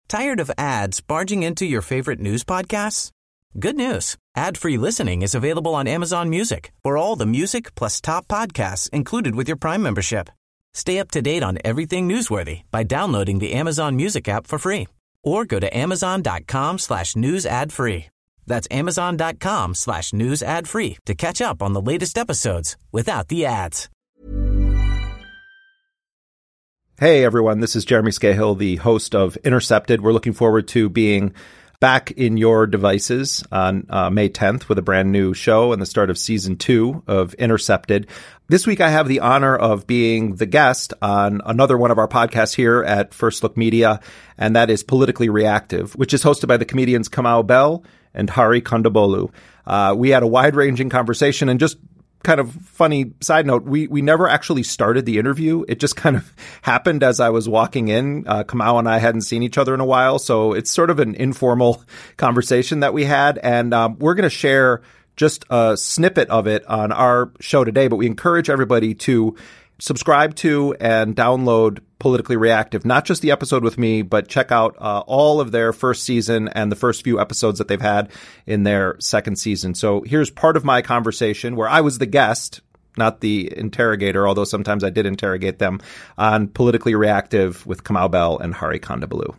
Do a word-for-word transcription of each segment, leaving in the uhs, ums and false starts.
Tired of ads barging into your favorite news podcasts? Good news. Ad-free listening is available on Amazon Music for all the music plus top podcasts included with your Prime membership. Stay up to date on everything newsworthy by downloading the Amazon Music app for free or go to amazon.com slash news ad free. That's amazon.com slash news ad free to catch up on the latest episodes without the ads. Hey everyone, this is Jeremy Scahill, the host of Intercepted. We're looking forward to being back in your devices on uh, May tenth with a brand new show and the start of season two of Intercepted. This week I have the honor of being the guest on another one of our podcasts here at First Look Media, and that is Politically Reactive, which is hosted by the comedians Kamau Bell and Hari Kondabolu. Uh, we had a wide-ranging conversation, and just kind of funny side note, we we never actually started the interview. It just kind of happened as I was walking in. Uh, Kamau and I hadn't seen each other in a while, so it's sort of an informal conversation that we had, and um, we're going to share just a snippet of it on our show today, but we encourage everybody to subscribe to and download Politically Reactive, not just the episode with me, but check out uh, all of their first season and the first few episodes that they've had in their second season. So here's part of my conversation where I was the guest, not the interrogator, although sometimes I did interrogate them, on Politically Reactive with Kamau Bell and Hari Kondabolu.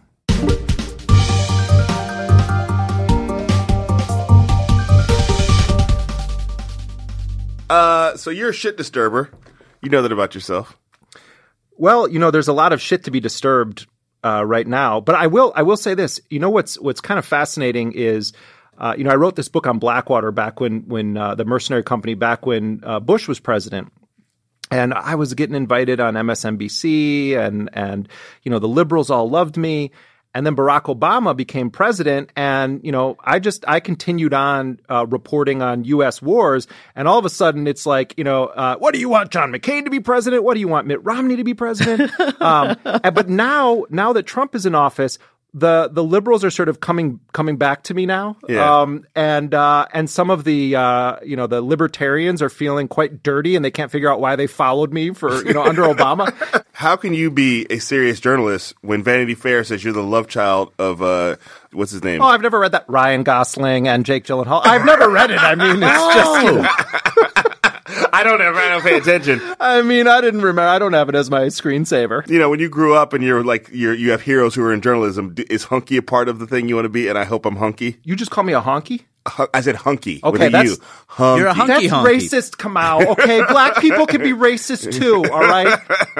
Uh, so you're a shit disturber. You know that about yourself. Well, you know, there's a lot of shit to be disturbed uh, right now, but I will I will say this. You know what's what's kind of fascinating is, uh, you know, I wrote this book on Blackwater back when when uh, the mercenary company back when uh, Bush was president, and I was getting invited on M S N B C, and and you know the liberals all loved me. And then Barack Obama became president, and, you know, I just, I continued on uh, reporting on U S wars, and all of a sudden it's like, you know, uh, what do you want John McCain to be president? What do you want Mitt Romney to be president? um, and, but now, now that Trump is in office, the the liberals are sort of coming coming back to me now, yeah. um, and uh, and some of the uh, you know the libertarians are feeling quite dirty, and they can't figure out why they followed me for you know under Obama. How can you be a serious journalist when Vanity Fair says you're the love child of uh, what's his name? Oh, I've never read that. Ryan Gosling and Jake Gyllenhaal. I've never read it. I mean, it's just. You know. I don't ever. I don't pay attention. I mean, I didn't remember. I don't have it as my screensaver. You know, when you grew up and you're like you're you have heroes who are in journalism. Is hunky a part of the thing you want to be? And I hope I'm hunky. You just call me a honky? I said hunky. Okay, with a that's U. Hunky. You're a hunky. That's hunky. racist, Kamau. Okay, black people can be racist too. All right,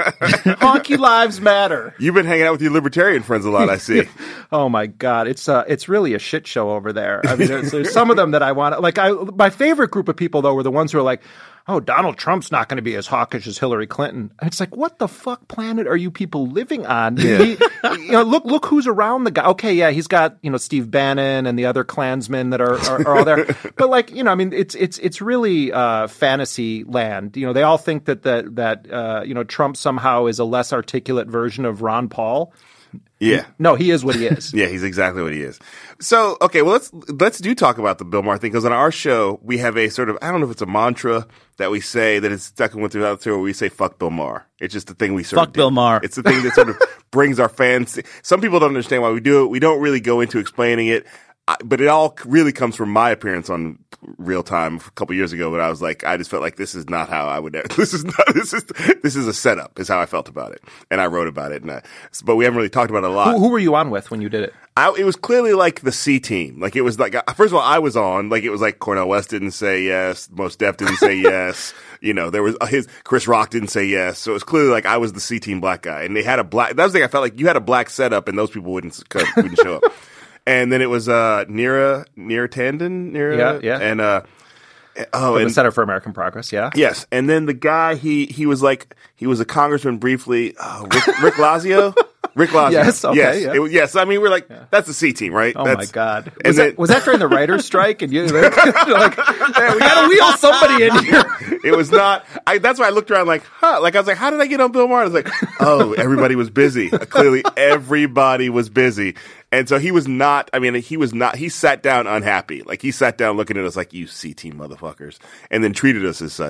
honky lives matter. You've been hanging out with your libertarian friends a lot, I see. Oh my God, it's uh, it's really a shit show over there. I mean, there's, there's some of them that I want. Like, I my favorite group of people though were the ones who are like, oh, Donald Trump's not going to be as hawkish as Hillary Clinton. And it's like, what the fuck planet are you people living on? Yeah. He, you know, look, look who's around the guy. Okay, yeah, he's got you know Steve Bannon and the other Klansmen that are, are, are all there. But like, you know, I mean, it's it's it's really uh, fantasy land. You know, they all think that that that uh, you know Trump somehow is a less articulate version of Ron Paul. Yeah. No, he is what he is. Yeah, he's exactly what he is. So, okay, well, let's let's do talk about the Bill Maher thing, because on our show, we have a sort of, I don't know if it's a mantra that we say that it's stuck in throughout the tour where we say, fuck Bill Maher. It's just the thing we sort Fuck of do. Bill Maher. It's the thing that sort of brings our fans. Some people don't understand why we do it. We don't really go into explaining it. But it all really comes from my appearance on Real Time a couple years ago, but I was like, I just felt like this is not how I would. This is not. This is this is a setup. Is how I felt about it, and I wrote about it. And I, but we haven't really talked about it a lot. Who, who were you on with when you did it? I, it was clearly like the C team. Like it was like first of all, I was on. Like it was like Cornel West didn't say yes, Mos Def didn't say yes. You know, there was his Chris Rock didn't say yes. So it was clearly like I was the C team black guy, and they had a black. That was the thing. I felt like you had a black setup, and those people wouldn't wouldn't show up. And then it was uh, Neera Neera Tanden, Neera, yeah, yeah, and uh, oh, for and the Center for American Progress, yeah, yes. And then the guy he he was like he was a congressman briefly, oh, Rick, Rick Lazio. Rick Lazio. Yes, okay, yes, yeah. it, yes. I mean, we're like yeah. that's the C team, right? Oh that's, my God! And was, then, that, was that during the writers' strike? And you like, like hey, we got to wheel somebody in here. It was not. I, that's why I looked around like, huh? Like I was like, how did I get on Bill Maher? I was like, oh, everybody was busy. Clearly, everybody was busy. And so he was not, I mean, he was not, he sat down unhappy. Like he sat down looking at us like, you C-team motherfuckers. And then treated us as such.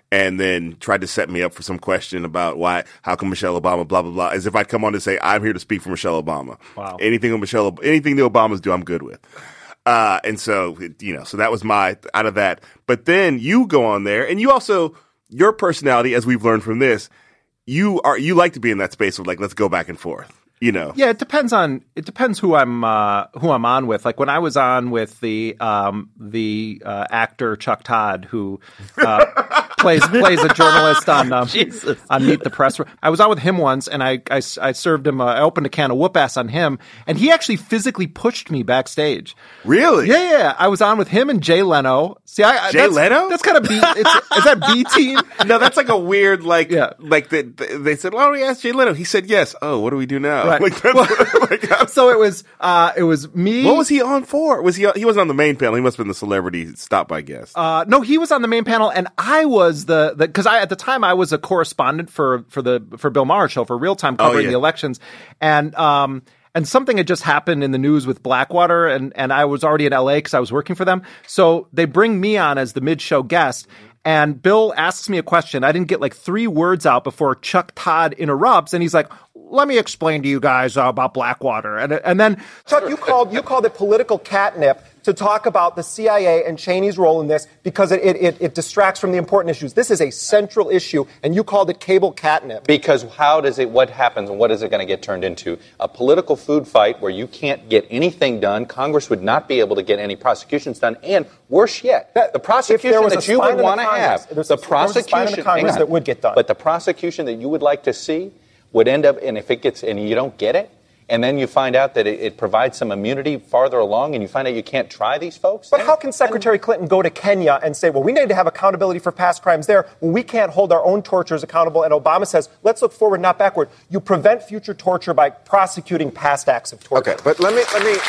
and then tried to set me up for some question about why, how come Michelle Obama, blah, blah, blah, as if I'd come on to say, I'm here to speak for Michelle Obama. Wow. Anything with Michelle, anything the Obamas do, I'm good with. Uh, and so, you know, so that was my, out of that. But then you go on there, and you also, your personality, as we've learned from this, you are, you like to be in that space of like, let's go back and forth. You know, yeah. It depends on it depends who I'm uh, who I'm on with. Like when I was on with the um, the uh, actor Chuck Todd, who uh, plays plays a journalist on um, on Meet the Press. I was on with him once, and I I, I served him. Uh, I opened a can of whoop ass on him, and he actually physically pushed me backstage. Really? Yeah, yeah. yeah. I was on with him and Jay Leno. See, I, Jay that's, Leno? That's kind of B. It's, is that B team? No, that's like a weird like yeah. like the, the, they said, "Why don't we ask Jay Leno?" He said, "Yes." Oh, what do we do now? Right. Like, that's, well, like, so it was uh, it was me. What was he on for? Was he? He wasn't on the main panel. He must have been the celebrity stop by guest. Uh, no, he was on the main panel, and I was the because I at the time I was a correspondent for for the for Bill Maher show for Real Time covering oh, yeah. the elections, and um. And something had just happened in the news with Blackwater, and, and I was already in L A because I was working for them. So they bring me on as the mid-show guest, and Bill asks me a question. I didn't get like three words out before Chuck Todd interrupts, and he's like, let me explain to you guys uh, about Blackwater. And and then Chuck, you called you called it political catnip to talk about the C I A and Cheney's role in this because it, it, it distracts from the important issues. This is a central issue, and you called it cable catnip. Because how does it, what happens and what is it going to get turned into? A political food fight where you can't get anything done. Congress would not be able to get any prosecutions done. And worse yet, that, the prosecution that you would want to have, the prosecution the Congress that would get done. But the prosecution that you would like to see would end up, and if it gets, and you don't get it, and then you find out that it, it provides some immunity farther along, and you find out you can't try these folks. But then, how can Secretary Clinton go to Kenya and say, well, we need to have accountability for past crimes there when we can't hold our own torturers accountable? And Obama says, let's look forward, not backward. You prevent future torture by prosecuting past acts of torture. Okay, but let me, let me.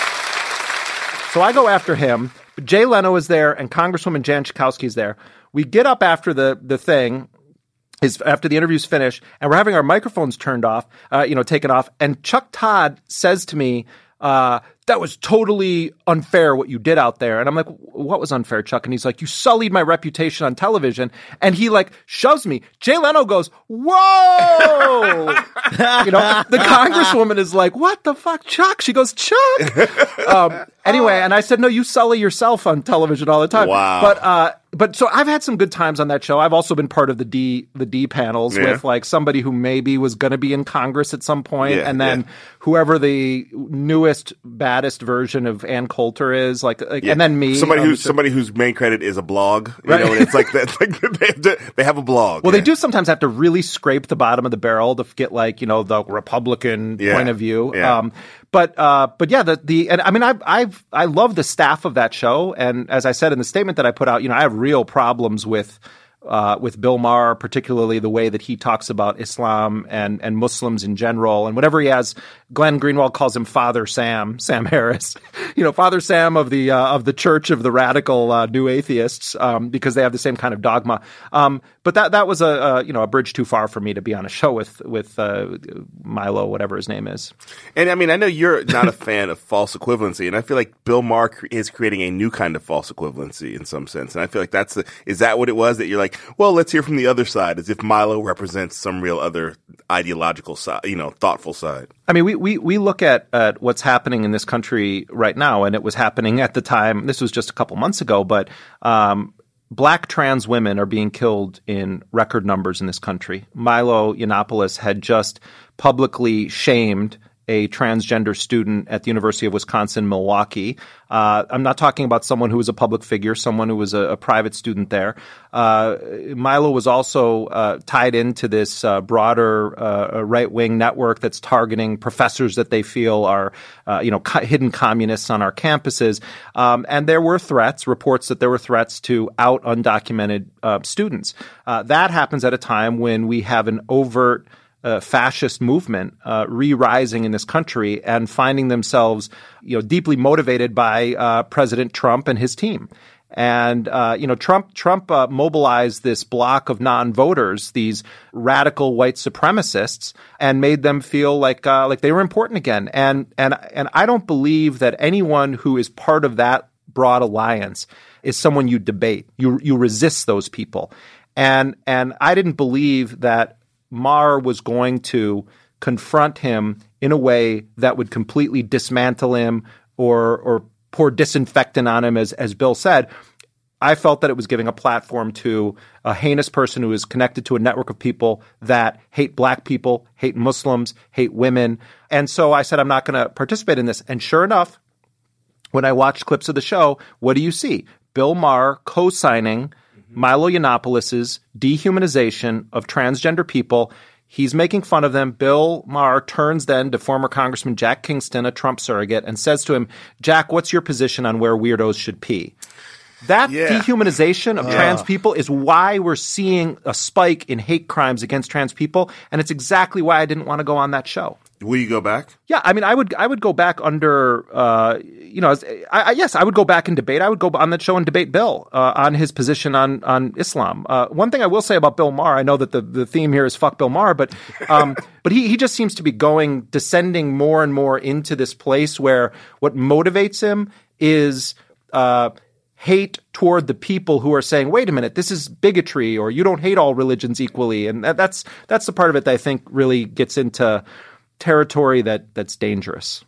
So I go after him. Jay Leno is there, and Congresswoman Jan Schakowsky is there. We get up after the, the thing. Is after the interview's finished, and we're having our microphones turned off, uh, you know, taken off. And Chuck Todd says to me, uh, that was totally unfair what you did out there. And I'm like, what was unfair, Chuck? And he's like, you sullied my reputation on television. And he like shoves me. Jay Leno goes, whoa! You know, the Congresswoman is like, what the fuck, Chuck? She goes, Chuck! um, anyway, and I said, no, you sully yourself on television all the time. Wow. But, uh, But so I've had some good times on that show. I've also been part of the D the D panels yeah. with like somebody who maybe was going to be in Congress at some point, yeah, and then yeah. whoever the newest baddest version of Ann Coulter is, like, like yeah. and then me, somebody who's somebody whose main credit is a blog. You right. know, and it's like that. Like they, have to, they have a blog. Well, yeah. they do sometimes have to really scrape the bottom of the barrel to get like you know the Republican yeah. point of view. Yeah. Um, But uh, but yeah, the the and I mean I I've I love the staff of that show, and as I said in the statement that I put out, you know I have real problems with uh, with Bill Maher, particularly the way that he talks about Islam and and Muslims in general, and whatever he has. Glenn Greenwald calls him Father Sam, Sam Harris, you know, Father Sam of the uh, of the Church of the Radical uh, New Atheists, um, because they have the same kind of dogma. Um, but that that was a, a you know a bridge too far for me to be on a show with with uh, Milo, whatever his name is. And I mean, I know you're not a fan of false equivalency, and I feel like Bill Maher is creating a new kind of false equivalency in some sense. And I feel like that's the is that what it was that you're like, well, let's hear from the other side, as if Milo represents some real other ideological side, you know, thoughtful side. I mean, we, we, we look at, at what's happening in this country right now, and it was happening at the time. This was just a couple months ago, but um, black trans women are being killed in record numbers in this country. Milo Yiannopoulos had just publicly shamed a transgender student at the University of Wisconsin-Milwaukee. Uh, I'm not talking about someone who was a public figure, someone who was a, a private student there. Uh, Milo was also uh, tied into this uh, broader uh, right-wing network that's targeting professors that they feel are, uh, you know, co- hidden communists on our campuses. Um, and there were threats, reports that there were threats to out undocumented uh, students. Uh, that happens at a time when we have an overt Uh, fascist movement uh, re-rising in this country and finding themselves, you know, deeply motivated by uh, President Trump and his team. And uh, you know, Trump Trump uh, mobilized this block of non-voters, these radical white supremacists, and made them feel like uh, like they were important again. And and and I don't believe that anyone who is part of that broad alliance is someone you debate. You you resist those people. And and I didn't believe that Maher was going to confront him in a way that would completely dismantle him or or pour disinfectant on him, as as Bill said. I felt that it was giving a platform to a heinous person who is connected to a network of people that hate black people, hate Muslims, hate women. And so I said, I'm not going to participate in this. And sure enough, when I watched clips of the show, what do you see? Bill Maher co-signing Milo Yiannopoulos' dehumanization of transgender people. He's making fun of them. Bill Maher turns then to former Congressman Jack Kingston, a Trump surrogate, and says to him, Jack, what's your position on where weirdos should pee? That yeah. dehumanization of uh. trans people is why we're seeing a spike in hate crimes against trans people, and it's exactly why I didn't want to go on that show. Will you go back? Yeah, I mean, I would I would go back under, uh, you know, I, I, yes, I would go back and debate. I would go on that show and debate Bill uh, on his position on on Islam. Uh, one thing I will say about Bill Maher, I know that the, the theme here is fuck Bill Maher, but um, but he, he just seems to be going, descending more and more into this place where what motivates him is uh, hate toward the people who are saying, wait a minute, this is bigotry, or you don't hate all religions equally. And that, that's that's the part of it that I think really gets into territory that that's dangerous.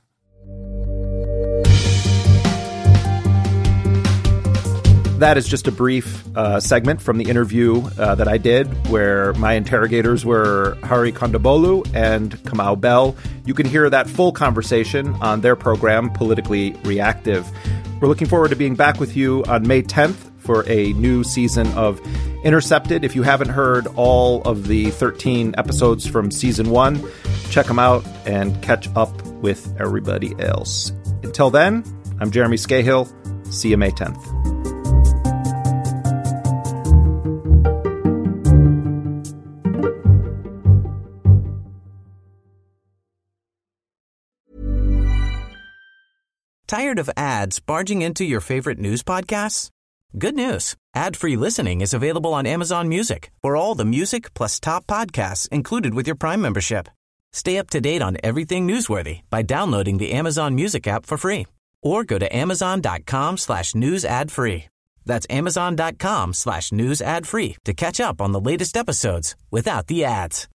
That is just a brief uh, segment from the interview uh, that I did where my interrogators were Hari Kondabolu and Kamau Bell. You can hear that full conversation on their program, Politically Reactive. We're looking forward to being back with you on May tenth for a new season of Intercepted. If you haven't heard all of the thirteen episodes from season one, check them out and catch up with everybody else. Until then, I'm Jeremy Scahill. See you May tenth. Tired of ads barging into your favorite news podcasts? Good news. Ad-free listening is available on Amazon Music for all the music plus top podcasts included with your Prime membership. Stay up to date on everything newsworthy by downloading the Amazon Music app for free or go to amazon.com slash news ad free. That's amazon.com slash news ad free to catch up on the latest episodes without the ads.